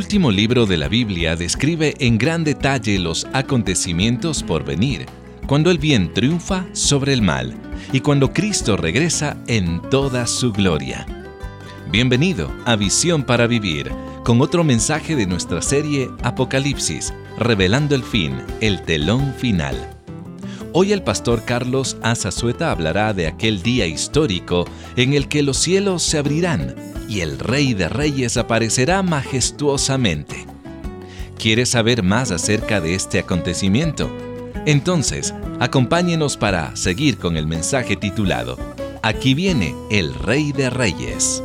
último libro de la Biblia describe en gran detalle los acontecimientos por venir, cuando el bien triunfa sobre el mal y cuando Cristo regresa en toda su gloria. Bienvenido a Visión para Vivir, con otro mensaje de nuestra serie Apocalipsis, revelando el fin, el telón final. Hoy el pastor Carlos Azazueta hablará de aquel día histórico en el que los cielos se abrirán y el Rey de Reyes aparecerá majestuosamente. ¿Quieres saber más acerca de este acontecimiento? Entonces, acompáñenos para seguir con el mensaje titulado Aquí viene el Rey de Reyes.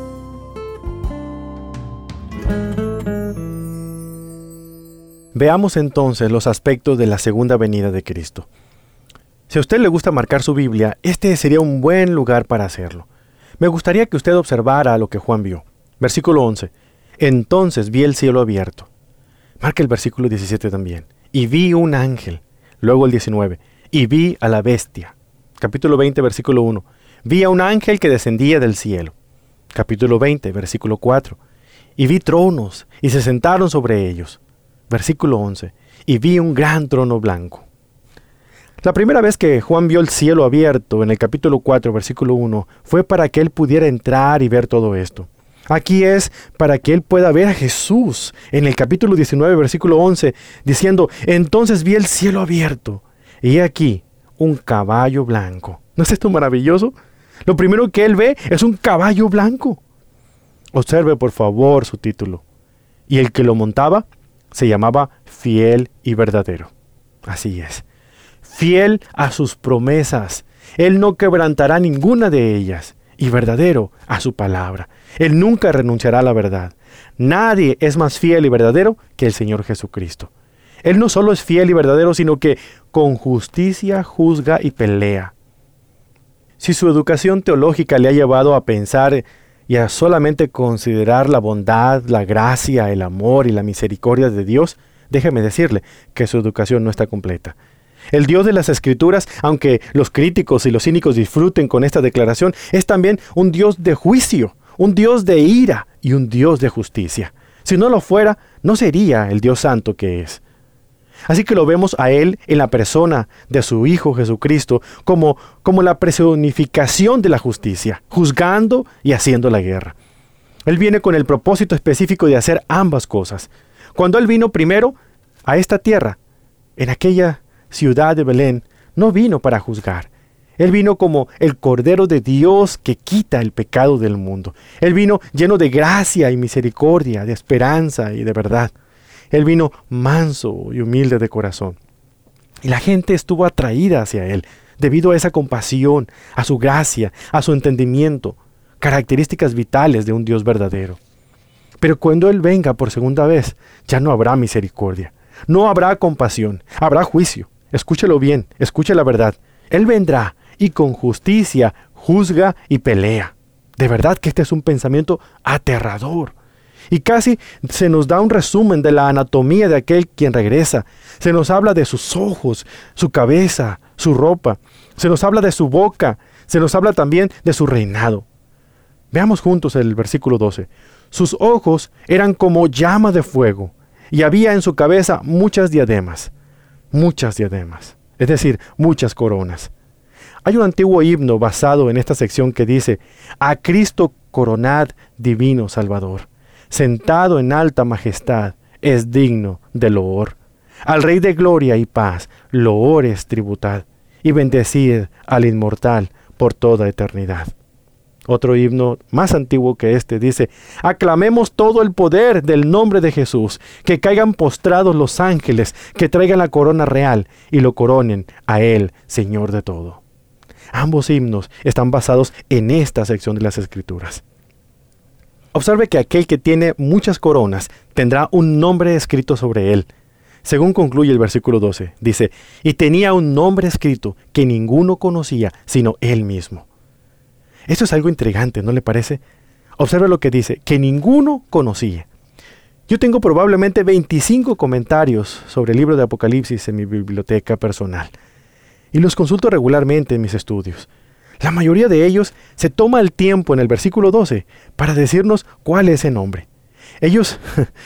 Veamos entonces los aspectos de la segunda venida de Cristo. Si a usted le gusta marcar su Biblia, este sería un buen lugar para hacerlo. Me gustaría que usted observara lo que Juan vio. Versículo 11. Entonces vi el cielo abierto. Marca el versículo 17 también. Y vi un ángel. Luego el 19. Y vi a la bestia. Capítulo 20, versículo 1. Vi a un ángel que descendía del cielo. Capítulo 20, versículo 4. Y vi tronos, y se sentaron sobre ellos. Versículo 11. Y vi un gran trono blanco. La primera vez que Juan vio el cielo abierto, en el capítulo 4, versículo 1, fue para que él pudiera entrar y ver todo esto. Aquí es para que él pueda ver a Jesús, en el capítulo 19, versículo 11, diciendo, entonces vi el cielo abierto, y aquí un caballo blanco. ¿No es esto maravilloso? Lo primero que él ve es un caballo blanco. Observe por favor su título. Y el que lo montaba se llamaba Fiel y Verdadero. Así es. Fiel a sus promesas. Él no quebrantará ninguna de ellas. Y verdadero a su palabra. Él nunca renunciará a la verdad. Nadie es más fiel y verdadero que el Señor Jesucristo. Él no solo es fiel y verdadero, sino que con justicia juzga y pelea. Si su educación teológica le ha llevado a pensar y a solamente considerar la bondad, la gracia, el amor y la misericordia de Dios, déjeme decirle que su educación no está completa. El Dios de las Escrituras, aunque los críticos y los cínicos disfruten con esta declaración, es también un Dios de juicio, un Dios de ira y un Dios de justicia. Si no lo fuera, no sería el Dios santo que es. Así que lo vemos a Él en la persona de su Hijo Jesucristo como la personificación de la justicia, juzgando y haciendo la guerra. Él viene con el propósito específico de hacer ambas cosas. Cuando Él vino primero a esta tierra, en aquella ciudad de Belén, no vino para juzgar. Él vino como el Cordero de Dios que quita el pecado del mundo. Él vino lleno de gracia y misericordia, de esperanza y de verdad. Él vino manso y humilde de corazón. Y la gente estuvo atraída hacia Él debido a esa compasión, a su gracia, a su entendimiento, características vitales de un Dios verdadero. Pero cuando Él venga por segunda vez, ya no habrá misericordia, no habrá compasión, habrá juicio. Escúchelo bien, escuche la verdad. Él vendrá y con justicia juzga y pelea. De verdad que este es un pensamiento aterrador. Y casi se nos da un resumen de la anatomía de aquel quien regresa. Se nos habla de sus ojos, su cabeza, su ropa. Se nos habla de su boca. Se nos habla también de su reinado. Veamos juntos el versículo 12. Sus ojos eran como llama de fuego, y había en su cabeza muchas diademas. Muchas diademas, es decir, muchas coronas. Hay un antiguo himno basado en esta sección que dice, a Cristo coronad, divino Salvador. Sentado en alta majestad, es digno de loor. Al Rey de gloria y paz, loores tributad, y bendecid al inmortal por toda eternidad. Otro himno más antiguo que este dice, aclamemos todo el poder del nombre de Jesús, que caigan postrados los ángeles, que traigan la corona real y lo coronen a Él, Señor de todo. Ambos himnos están basados en esta sección de las Escrituras. Observe que aquel que tiene muchas coronas tendrá un nombre escrito sobre él. Según concluye el versículo 12, dice, y tenía un nombre escrito que ninguno conocía sino él mismo. Esto es algo intrigante, ¿no le parece? Observe lo que dice, que ninguno conocía. Yo tengo probablemente 25 comentarios sobre el libro de Apocalipsis en mi biblioteca personal. Y los consulto regularmente en mis estudios. La mayoría de ellos se toma el tiempo en el versículo 12 para decirnos cuál es ese nombre. Ellos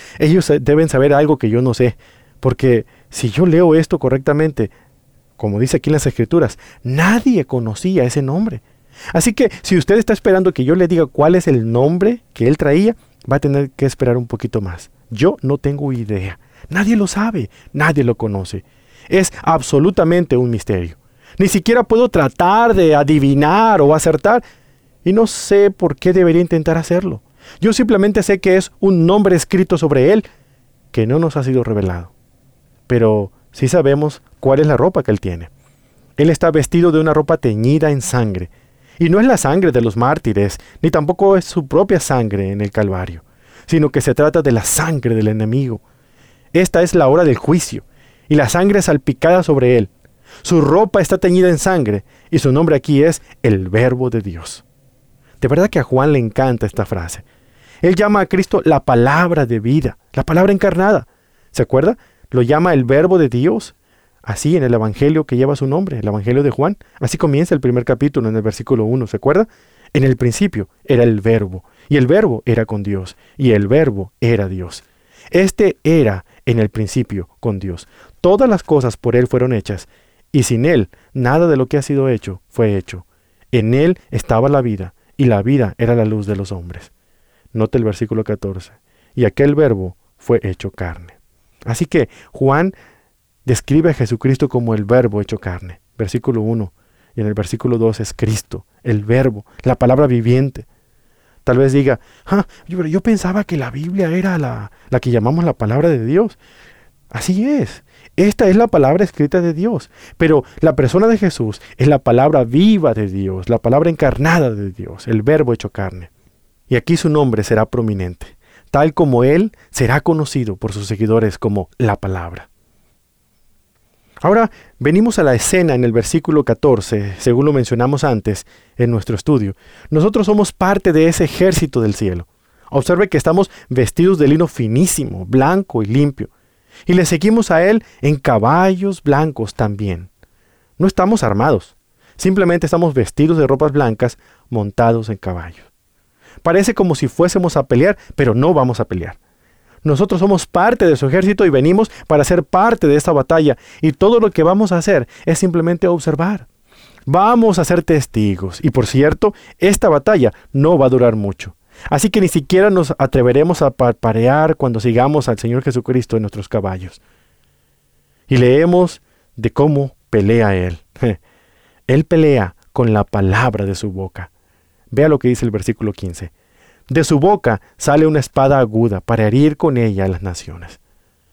deben saber algo que yo no sé, porque si yo leo esto correctamente, como dice aquí en las Escrituras, nadie conocía ese nombre. Así que si usted está esperando que yo le diga cuál es el nombre que él traía, va a tener que esperar un poquito más. Yo no tengo idea. Nadie lo sabe, nadie lo conoce. Es absolutamente un misterio. Ni siquiera puedo tratar de adivinar o acertar, y no sé por qué debería intentar hacerlo. Yo simplemente sé que es un nombre escrito sobre él que no nos ha sido revelado. Pero sí sabemos cuál es la ropa que él tiene. Él está vestido de una ropa teñida en sangre. Y no es la sangre de los mártires, ni tampoco es su propia sangre en el Calvario, sino que se trata de la sangre del enemigo. Esta es la hora del juicio, y la sangre es salpicada sobre él. Su ropa está teñida en sangre, y su nombre aquí es el Verbo de Dios. De verdad que a Juan le encanta esta frase. Él llama a Cristo la palabra de vida, la palabra encarnada. ¿Se acuerda? Lo llama el Verbo de Dios. Así en el Evangelio que lleva su nombre, el Evangelio de Juan. Así comienza el primer capítulo en el versículo 1, ¿se acuerda? En el principio era el Verbo, y el Verbo era con Dios, y el Verbo era Dios. Este era en el principio con Dios. Todas las cosas por Él fueron hechas, y sin Él nada de lo que ha sido hecho fue hecho. En Él estaba la vida, y la vida era la luz de los hombres. Note el versículo 14. Y aquel Verbo fue hecho carne. Así que Juan describe a Jesucristo como el Verbo hecho carne. Versículo 1. Y en el versículo 2 es Cristo, el Verbo, la palabra viviente. Tal vez diga, yo pensaba que la Biblia era la que llamamos la palabra de Dios. Así es. Esta es la palabra escrita de Dios. Pero la persona de Jesús es la palabra viva de Dios, la palabra encarnada de Dios, el Verbo hecho carne. Y aquí su nombre será prominente, tal como Él será conocido por sus seguidores como la palabra. Ahora venimos a la escena en el versículo 14, según lo mencionamos antes en nuestro estudio. Nosotros somos parte de ese ejército del cielo. Observe que estamos vestidos de lino finísimo, blanco y limpio. Y le seguimos a Él en caballos blancos también. No estamos armados, simplemente estamos vestidos de ropas blancas montados en caballos. Parece como si fuésemos a pelear, pero no vamos a pelear. Nosotros somos parte de su ejército y venimos para ser parte de esta batalla, y todo lo que vamos a hacer es simplemente observar. Vamos a ser testigos, y por cierto, esta batalla no va a durar mucho. Así que ni siquiera nos atreveremos a parpadear cuando sigamos al Señor Jesucristo en nuestros caballos. Y leemos de cómo pelea Él. Él pelea con la palabra de su boca. Vea lo que dice el versículo 15. De su boca sale una espada aguda para herir con ella a las naciones.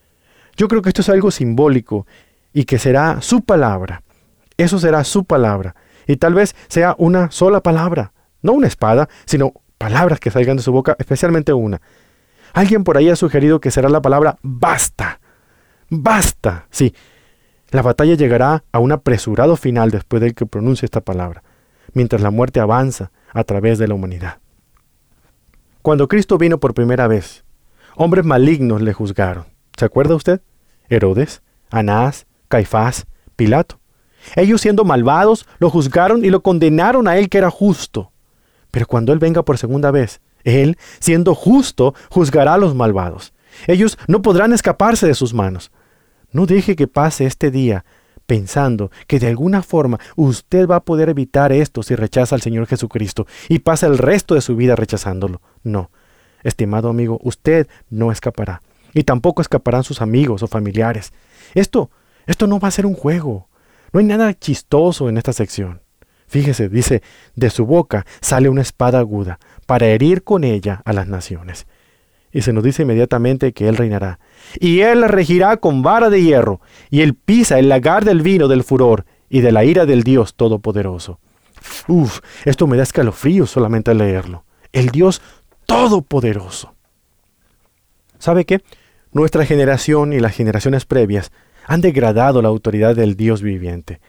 Yo creo que esto es algo simbólico y que será su palabra. Eso será su palabra. Y tal vez sea una sola palabra. No una espada, sino palabras que salgan de su boca, especialmente una. Alguien por ahí ha sugerido que será la palabra basta. Basta. Sí, la batalla llegará a un apresurado final después de que pronuncie esta palabra, mientras la muerte avanza a través de la humanidad. Cuando Cristo vino por primera vez, hombres malignos le juzgaron. ¿Se acuerda usted? Herodes, Anás, Caifás, Pilato. Ellos, siendo malvados, lo juzgaron y lo condenaron a Él que era justo. Pero cuando Él venga por segunda vez, Él, siendo justo, juzgará a los malvados. Ellos no podrán escaparse de sus manos. No deje que pase este día pensando que de alguna forma usted va a poder evitar esto si rechaza al Señor Jesucristo y pasa el resto de su vida rechazándolo. No, estimado amigo, usted no escapará. Y tampoco escaparán sus amigos o familiares. Esto no va a ser un juego. No hay nada chistoso en esta sección. Fíjese, dice, de su boca sale una espada aguda para herir con ella a las naciones. Y se nos dice inmediatamente que Él reinará. Y Él la regirá con vara de hierro, y Él pisa el lagar del vino del furor y de la ira del Dios Todopoderoso. Esto me da escalofríos solamente al leerlo. El Dios Todopoderoso. ¿Sabe qué? Nuestra generación y las generaciones previas han degradado la autoridad del Dios viviente.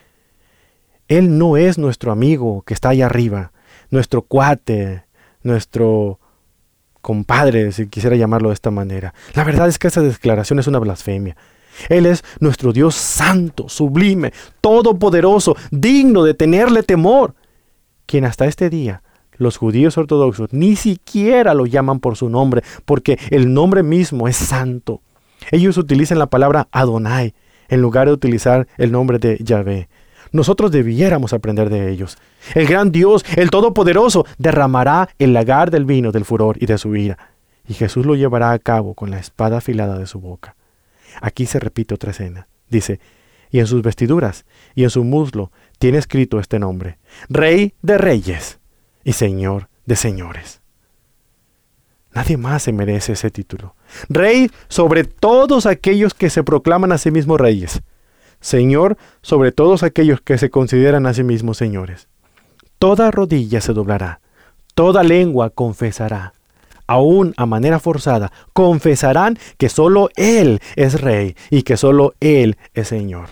Él no es nuestro amigo que está allá arriba, nuestro cuate, nuestro compadre, si quisiera llamarlo de esta manera. La verdad es que esa declaración es una blasfemia. Él es nuestro Dios santo, sublime, todopoderoso, digno de tenerle temor, quien hasta este día los judíos ortodoxos ni siquiera lo llaman por su nombre, porque el nombre mismo es santo. Ellos utilizan la palabra Adonai en lugar de utilizar el nombre de Yahvé. Nosotros debiéramos aprender de ellos. El gran Dios, el Todopoderoso, derramará el lagar del vino del furor y de su ira, y Jesús lo llevará a cabo con la espada afilada de su boca. Aquí se repite otra escena. Dice, y en sus vestiduras y en su muslo tiene escrito este nombre: Rey de Reyes y Señor de Señores. Nadie más se merece ese título. Rey sobre todos aquellos que se proclaman a sí mismos reyes. Señor sobre todos aquellos que se consideran a sí mismos señores. Toda rodilla se doblará, toda lengua confesará. Aún a manera forzada, confesarán que solo Él es Rey y que solo Él es Señor.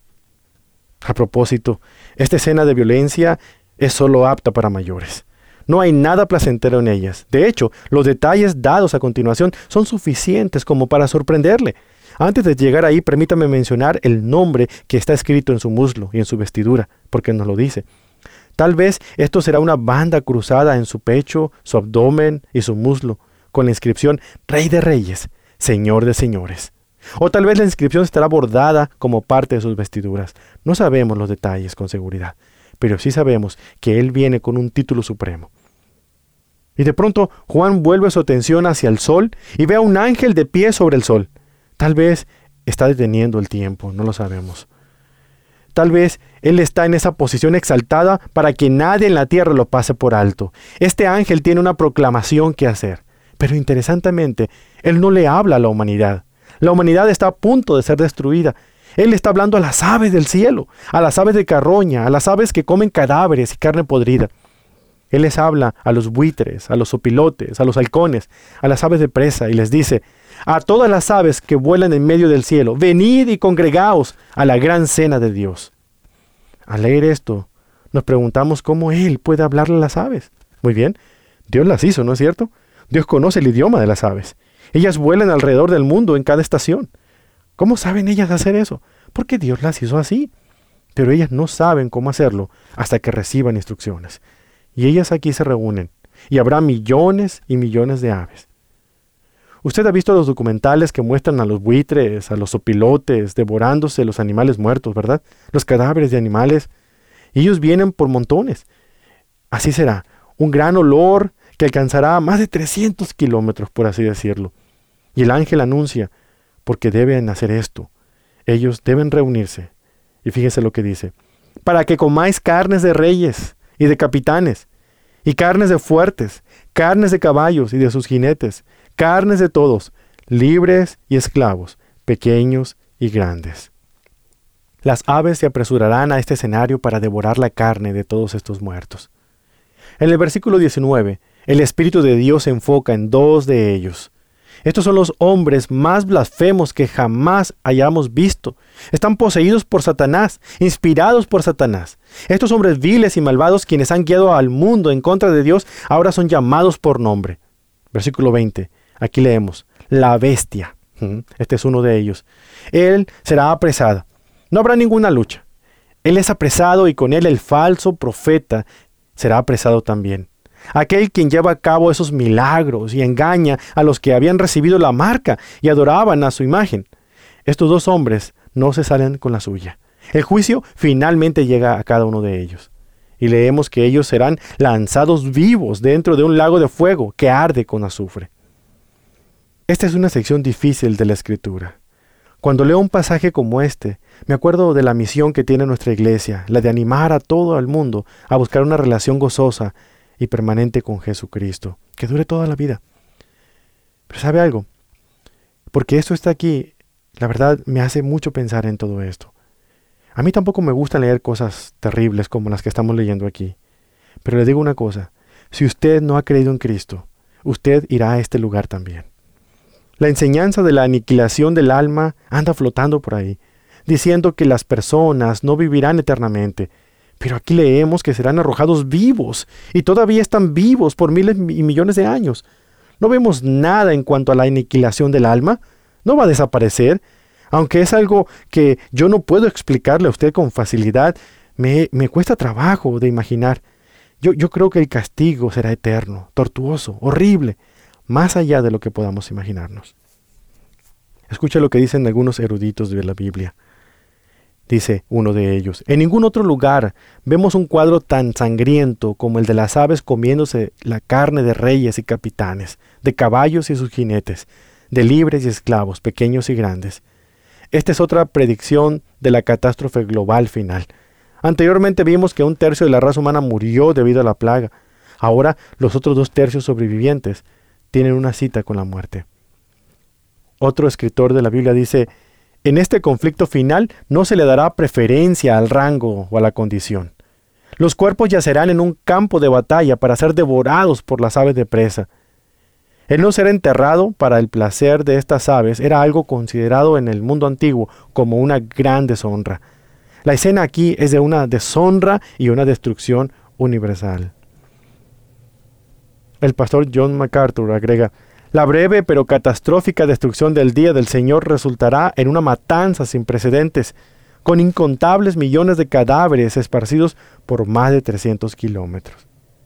A propósito, esta escena de violencia es solo apta para mayores. No hay nada placentero en ellas. De hecho, los detalles dados a continuación son suficientes como para sorprenderle. Antes de llegar ahí, permítame mencionar el nombre que está escrito en su muslo y en su vestidura, porque nos lo dice. Tal vez esto será una banda cruzada en su pecho, su abdomen y su muslo, con la inscripción Rey de Reyes, Señor de Señores. O tal vez la inscripción estará bordada como parte de sus vestiduras. No sabemos los detalles con seguridad, pero sí sabemos que Él viene con un título supremo. Y de pronto Juan vuelve su atención hacia el sol y ve a un ángel de pie sobre el sol. Tal vez está deteniendo el tiempo, no lo sabemos. Tal vez Él está en esa posición exaltada para que nadie en la tierra lo pase por alto. Este ángel tiene una proclamación que hacer. Pero interesantemente, Él no le habla a la humanidad. La humanidad está a punto de ser destruida. Él está hablando a las aves del cielo, a las aves de carroña, a las aves que comen cadáveres y carne podrida. Él les habla a los buitres, a los opilotes, a los halcones, a las aves de presa y les dice: a todas las aves que vuelan en medio del cielo, venid y congregaos a la gran cena de Dios. Al leer esto, nos preguntamos cómo Él puede hablarle a las aves. Muy bien, Dios las hizo, ¿no es cierto? Dios conoce el idioma de las aves. Ellas vuelan alrededor del mundo en cada estación. ¿Cómo saben ellas hacer eso? Porque Dios las hizo así. Pero ellas no saben cómo hacerlo hasta que reciban instrucciones. Y ellas aquí se reúnen, y habrá millones y millones de aves. Usted ha visto los documentales que muestran a los buitres, a los opilotes, devorándose los animales muertos, ¿verdad? Los cadáveres de animales. Y ellos vienen por montones. Así será, un gran olor que alcanzará más de 300 kilómetros, por así decirlo. Y el ángel anuncia, porque deben hacer esto. Ellos deben reunirse. Y fíjese lo que dice: para que comáis carnes de reyes y de capitanes, y carnes de fuertes, carnes de caballos y de sus jinetes, carnes de todos, libres y esclavos, pequeños y grandes. Las aves se apresurarán a este escenario para devorar la carne de todos estos muertos. En el versículo 19, el Espíritu de Dios se enfoca en dos de ellos. Estos son los hombres más blasfemos que jamás hayamos visto. Están poseídos por Satanás, inspirados por Satanás. Estos hombres viles y malvados, quienes han guiado al mundo en contra de Dios, ahora son llamados por nombre. Versículo 20, aquí leemos: la bestia. Este es uno de ellos. Él será apresado. No habrá ninguna lucha. Él es apresado y con él el falso profeta será apresado también. Aquel quien lleva a cabo esos milagros y engaña a los que habían recibido la marca y adoraban a su imagen. Estos dos hombres no se salen con la suya. El juicio finalmente llega a cada uno de ellos. Y leemos que ellos serán lanzados vivos dentro de un lago de fuego que arde con azufre. Esta es una sección difícil de la Escritura. Cuando leo un pasaje como este, me acuerdo de la misión que tiene nuestra iglesia, la de animar a todo el mundo a buscar una relación gozosa y permanente con Jesucristo, que dure toda la vida. Pero ¿sabe algo? Porque esto está aquí, la verdad me hace mucho pensar en todo esto. A mí tampoco me gusta leer cosas terribles como las que estamos leyendo aquí. Pero le digo una cosa: si usted no ha creído en Cristo, usted irá a este lugar también. La enseñanza de la aniquilación del alma anda flotando por ahí, diciendo que las personas no vivirán eternamente. Pero aquí leemos que serán arrojados vivos, y todavía están vivos por miles y millones de años. No vemos nada en cuanto a la aniquilación del alma. No va a desaparecer. Aunque es algo que yo no puedo explicarle a usted con facilidad, me cuesta trabajo de imaginar. Yo creo que el castigo será eterno, tortuoso, horrible, más allá de lo que podamos imaginarnos. Escucha lo que dicen algunos eruditos de la Biblia. Dice uno de ellos: en ningún otro lugar vemos un cuadro tan sangriento como el de las aves comiéndose la carne de reyes y capitanes, de caballos y sus jinetes, de libres y esclavos, pequeños y grandes. Esta es otra predicción de la catástrofe global final. Anteriormente vimos que 1/3 de la raza humana murió debido a la plaga. Ahora los otros 2/3 sobrevivientes tienen una cita con la muerte. Otro escritor de la Biblia dice: en este conflicto final no se le dará preferencia al rango o a la condición. Los cuerpos yacerán en un campo de batalla para ser devorados por las aves de presa. El no ser enterrado para el placer de estas aves era algo considerado en el mundo antiguo como una gran deshonra. La escena aquí es de una deshonra y una destrucción universal. El pastor John MacArthur agrega: la breve pero catastrófica destrucción del día del Señor resultará en una matanza sin precedentes, con incontables millones de cadáveres esparcidos por más de 300 kilómetros.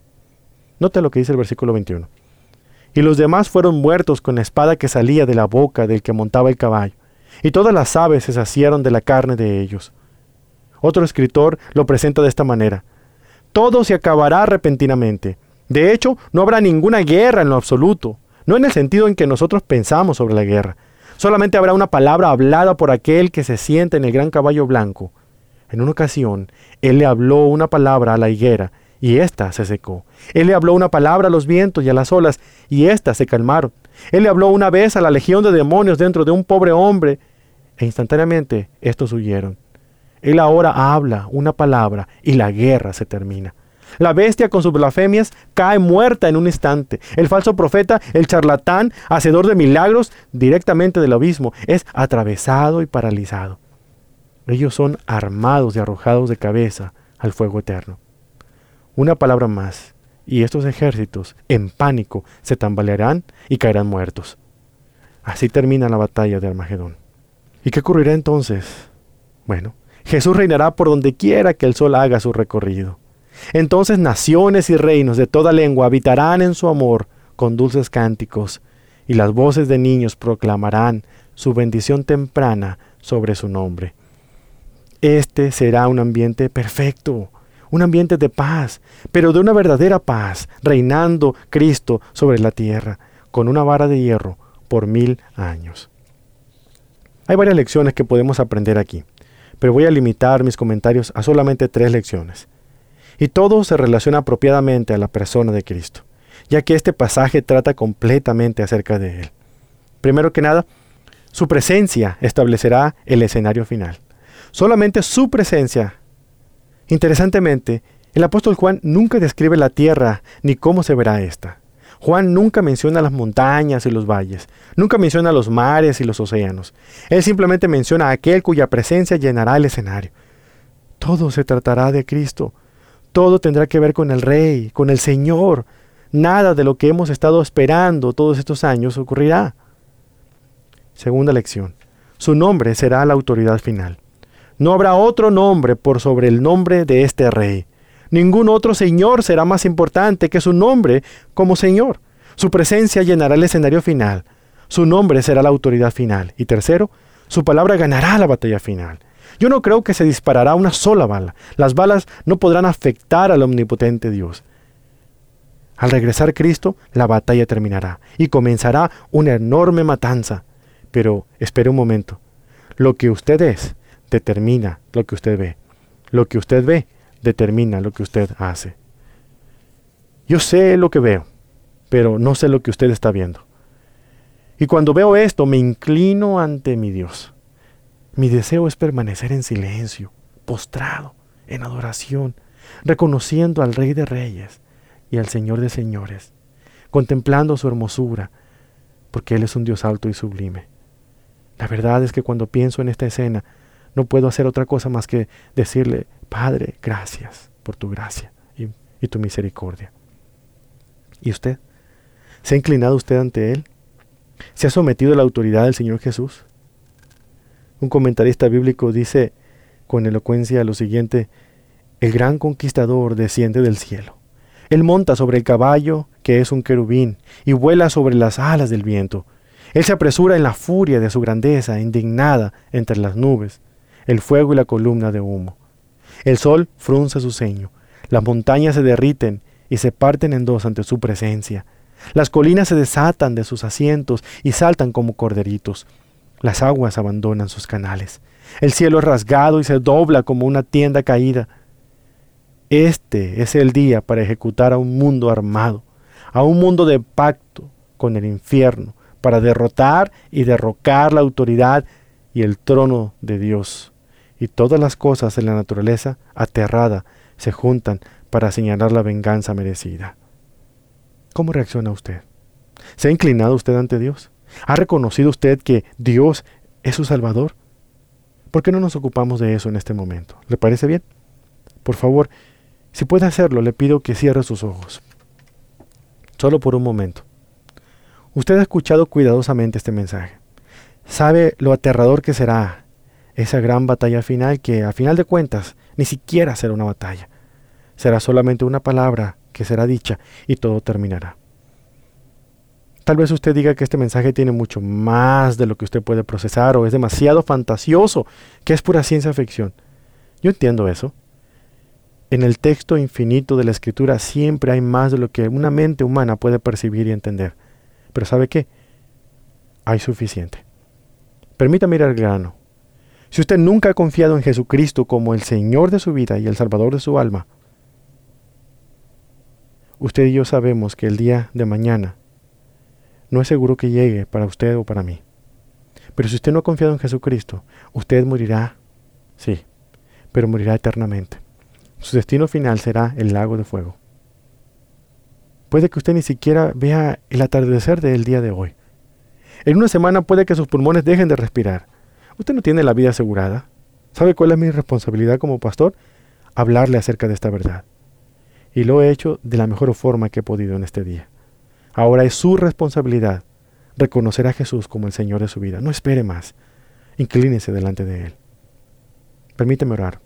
Note lo que dice el versículo 21. Y los demás fueron muertos con la espada que salía de la boca del que montaba el caballo, y todas las aves se saciaron de la carne de ellos. Otro escritor lo presenta de esta manera: todo se acabará repentinamente. De hecho, no habrá ninguna guerra en lo absoluto, no en el sentido en que nosotros pensamos sobre la guerra. Solamente habrá una palabra hablada por aquel que se sienta en el gran caballo blanco. En una ocasión, él le habló una palabra a la higuera, y ésta se secó. Él le habló una palabra a los vientos y a las olas, y éstas se calmaron. Él le habló una vez a la legión de demonios dentro de un pobre hombre, e instantáneamente estos huyeron. Él ahora habla una palabra y la guerra se termina. La bestia con sus blasfemias cae muerta en un instante. El falso profeta, el charlatán, hacedor de milagros directamente del abismo, es atravesado y paralizado. Ellos son armados y arrojados de cabeza al fuego eterno. Una palabra más, y estos ejércitos, en pánico, se tambalearán y caerán muertos. Así termina la batalla de Armagedón. ¿Y qué ocurrirá entonces? Bueno, Jesús reinará por donde quiera que el sol haga su recorrido. Entonces naciones y reinos de toda lengua habitarán en su amor con dulces cánticos, y las voces de niños proclamarán su bendición temprana sobre su nombre. Este será un ambiente perfecto, un ambiente de paz, pero de una verdadera paz, reinando Cristo sobre la tierra, con una vara de hierro por 1000 años. Hay varias lecciones que podemos aprender aquí, pero voy a limitar mis comentarios a solamente 3 lecciones. Y todo se relaciona apropiadamente a la persona de Cristo, ya que este pasaje trata completamente acerca de Él. Primero que nada, su presencia establecerá el escenario final. Solamente su presencia. Interesantemente, el apóstol Juan nunca describe la tierra ni cómo se verá esta. Juan nunca menciona las montañas y los valles, nunca menciona los mares y los océanos. Él simplemente menciona a aquel cuya presencia llenará el escenario. Todo se tratará de Cristo. Todo tendrá que ver con el Rey, con el Señor. Nada de lo que hemos estado esperando todos estos años ocurrirá. Segunda lección. Su nombre será la autoridad final. No habrá otro nombre por sobre el nombre de este Rey. Ningún otro Señor será más importante que su nombre como Señor. Su presencia llenará el escenario final. Su nombre será la autoridad final. Y tercero, su palabra ganará la batalla final. Yo no creo que se disparará una sola bala. Las balas no podrán afectar al omnipotente Dios. Al regresar Cristo, la batalla terminará y comenzará una enorme matanza. Pero espere un momento. Lo que usted es determina lo que usted ve. Lo que usted ve determina lo que usted hace. Yo sé lo que veo, pero no sé lo que usted está viendo. Y cuando veo esto, me inclino ante mi Dios. Mi deseo es permanecer en silencio, postrado, en adoración, reconociendo al Rey de Reyes y al Señor de Señores, contemplando su hermosura, porque Él es un Dios alto y sublime. La verdad es que cuando pienso en esta escena, no puedo hacer otra cosa más que decirle: Padre, gracias por tu gracia y tu misericordia. ¿Y usted? ¿Se ha inclinado usted ante Él? ¿Se ha sometido a la autoridad del Señor Jesús? Un comentarista bíblico dice con elocuencia lo siguiente: el gran conquistador desciende del cielo. Él monta sobre el caballo, que es un querubín, y vuela sobre las alas del viento. Él se apresura en la furia de su grandeza, indignada entre las nubes, el fuego y la columna de humo. El sol frunce su ceño, las montañas se derriten y se parten en dos ante su presencia. Las colinas se desatan de sus asientos y saltan como corderitos. Las aguas abandonan sus canales. El cielo es rasgado y se dobla como una tienda caída. Este es el día para ejecutar a un mundo armado, a un mundo de pacto con el infierno, para derrotar y derrocar la autoridad y el trono de Dios. Y todas las cosas en la naturaleza, aterrada, se juntan para señalar la venganza merecida. ¿Cómo reacciona usted? ¿Se ha inclinado usted ante Dios? ¿Ha reconocido usted que Dios es su Salvador? ¿Por qué no nos ocupamos de eso en este momento? ¿Le parece bien? Por favor, si puede hacerlo, le pido que cierre sus ojos. Solo por un momento. Usted ha escuchado cuidadosamente este mensaje. Sabe lo aterrador que será esa gran batalla final, que a final de cuentas ni siquiera será una batalla. Será solamente una palabra que será dicha y todo terminará. Tal vez usted diga que este mensaje tiene mucho más de lo que usted puede procesar, o es demasiado fantasioso, que es pura ciencia ficción. Yo entiendo eso. En el texto infinito de la Escritura siempre hay más de lo que una mente humana puede percibir y entender. Pero ¿sabe qué? Hay suficiente. Permítame ir al grano. Si usted nunca ha confiado en Jesucristo como el Señor de su vida y el Salvador de su alma, usted y yo sabemos que el día de mañana no es seguro que llegue para usted o para mí. Pero si usted no ha confiado en Jesucristo, usted morirá, sí, pero morirá eternamente. Su destino final será el lago de fuego. Puede que usted ni siquiera vea el atardecer del día de hoy. En una semana puede que sus pulmones dejen de respirar. Usted no tiene la vida asegurada. ¿Sabe cuál es mi responsabilidad como pastor? Hablarle acerca de esta verdad. Y lo he hecho de la mejor forma que he podido en este día. Ahora es su responsabilidad reconocer a Jesús como el Señor de su vida. No espere más. Inclínese delante de Él. Permíteme orar.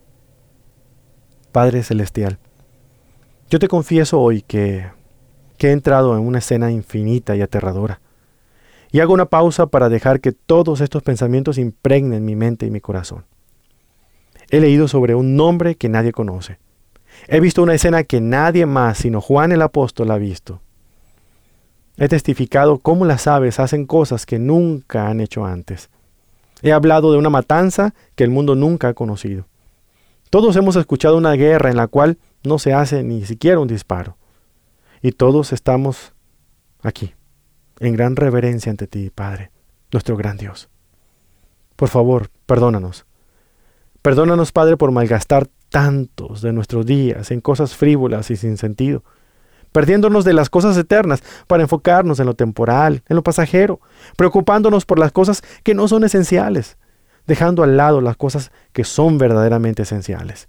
Padre Celestial, yo te confieso hoy que he entrado en una escena infinita y aterradora. Y hago una pausa para dejar que todos estos pensamientos impregnen mi mente y mi corazón. He leído sobre un nombre que nadie conoce. He visto una escena que nadie más sino Juan el apóstol ha visto. He testificado cómo las aves hacen cosas que nunca han hecho antes. He hablado de una matanza que el mundo nunca ha conocido. Todos hemos escuchado una guerra en la cual no se hace ni siquiera un disparo. Y todos estamos aquí, en gran reverencia ante ti, Padre, nuestro gran Dios. Por favor, perdónanos. Perdónanos, Padre, por malgastar tantos de nuestros días en cosas frívolas y sin sentido, perdiéndonos de las cosas eternas para enfocarnos en lo temporal, en lo pasajero, preocupándonos por las cosas que no son esenciales, dejando al lado las cosas que son verdaderamente esenciales.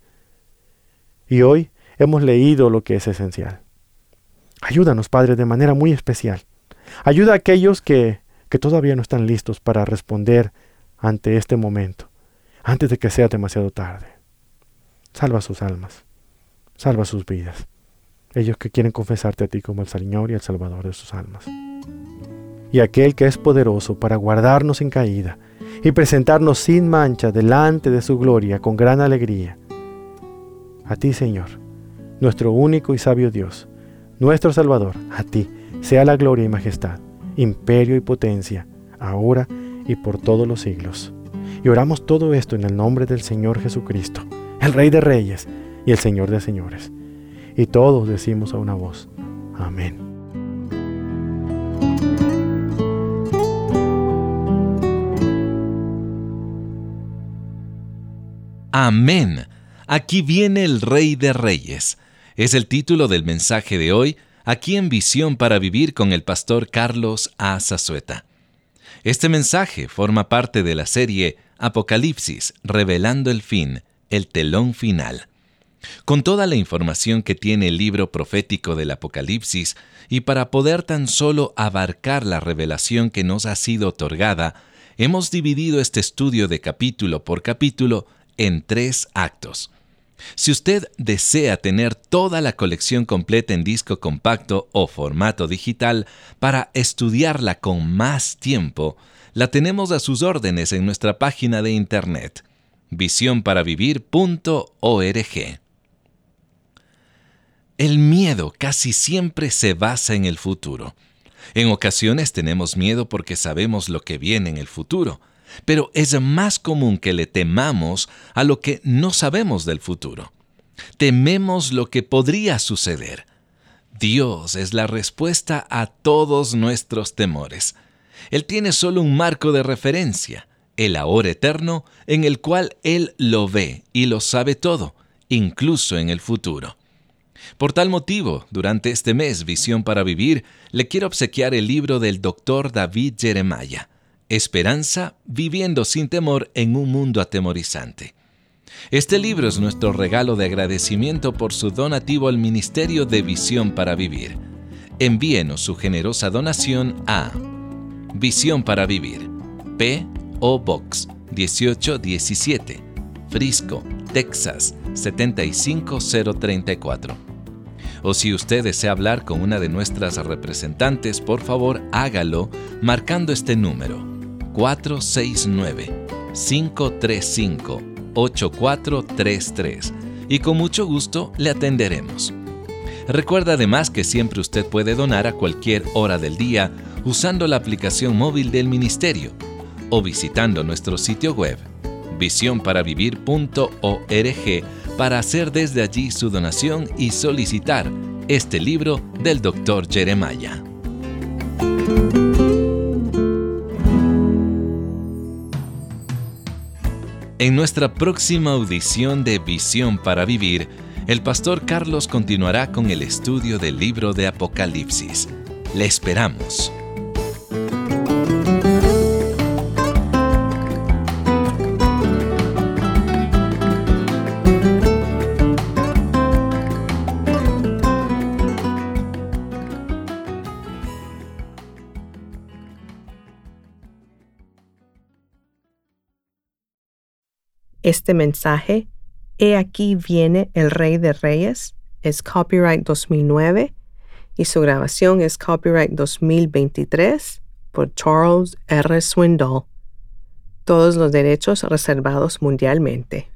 Y hoy hemos leído lo que es esencial. Ayúdanos, Padre, de manera muy especial. Ayuda a aquellos que todavía no están listos para responder ante este momento, antes de que sea demasiado tarde. Salva sus almas, salva sus vidas. Ellos que quieren confesarte a ti como el Señor y el Salvador de sus almas. Y aquel que es poderoso para guardarnos en caída y presentarnos sin mancha delante de su gloria con gran alegría. A ti, Señor, nuestro único y sabio Dios, nuestro Salvador, a ti sea la gloria y majestad, imperio y potencia, ahora y por todos los siglos. Y oramos todo esto en el nombre del Señor Jesucristo, el Rey de Reyes y el Señor de Señores. Y todos decimos a una voz, amén. Amén. Aquí viene el Rey de Reyes. Es el título del mensaje de hoy, aquí en Visión para Vivir con el pastor Carlos A. Zazueta. Este mensaje forma parte de la serie Apocalipsis, revelando el fin, el telón final. Con toda la información que tiene el libro profético del Apocalipsis, y para poder tan solo abarcar la revelación que nos ha sido otorgada, hemos dividido este estudio de capítulo por capítulo en 3 actos. Si usted desea tener toda la colección completa en disco compacto o formato digital para estudiarla con más tiempo, la tenemos a sus órdenes en nuestra página de internet, visionparavivir.org. El miedo casi siempre se basa en el futuro. En ocasiones tenemos miedo porque sabemos lo que viene en el futuro, pero es más común que le temamos a lo que no sabemos del futuro. Tememos lo que podría suceder. Dios es la respuesta a todos nuestros temores. Él tiene solo un marco de referencia, el ahora eterno, en el cual Él lo ve y lo sabe todo, incluso en el futuro. Por tal motivo, durante este mes Visión para Vivir, le quiero obsequiar el libro del Dr. David Jeremiah, Esperanza viviendo sin temor en un mundo atemorizante. Este libro es nuestro regalo de agradecimiento por su donativo al Ministerio de Visión para Vivir. Envíenos su generosa donación a Visión para Vivir, P.O. Box 1817, Frisco, Texas 75034. O si usted desea hablar con una de nuestras representantes, por favor hágalo marcando este número 469-535-8433 y con mucho gusto le atenderemos. Recuerda además que siempre usted puede donar a cualquier hora del día usando la aplicación móvil del ministerio o visitando nuestro sitio web visionparavivir.org para hacer desde allí su donación y solicitar este libro del Dr. Jeremiah. En nuestra próxima audición de Visión para Vivir, el pastor Carlos continuará con el estudio del libro de Apocalipsis. Le esperamos. Este mensaje, He aquí viene el Rey de Reyes, es copyright 2009 y su grabación es copyright 2023 por Charles R. Swindoll. Todos los derechos reservados mundialmente.